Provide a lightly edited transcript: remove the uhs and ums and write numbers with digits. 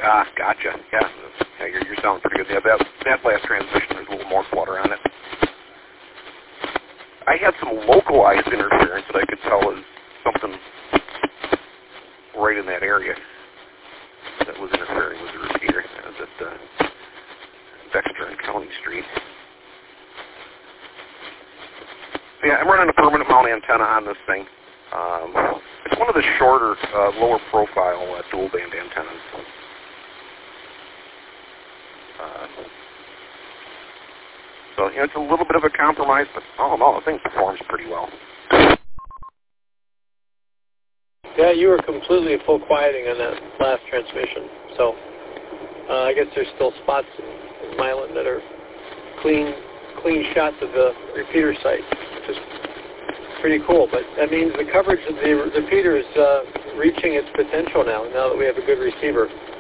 Ah, gotcha. Yeah, you're sounding pretty good. Yeah, that last transmission, there's a little more flutter on it. I had some localized interference that I could tell is something right in that area that was interfering with the repeater. That was at Dexter and County Street. So yeah, I'm running a permanent mount antenna on this thing. It's one of the shorter, lower profile dual band antennas. So, you know, it's a little bit of a compromise, but all in all, the thing performs pretty well. Yeah, you were completely at full quieting on that last transmission. So, I guess there's still spots in Milan that are clean shots of the repeater site, which is pretty cool. But that means the coverage of the repeater is reaching its potential now that we have a good receiver.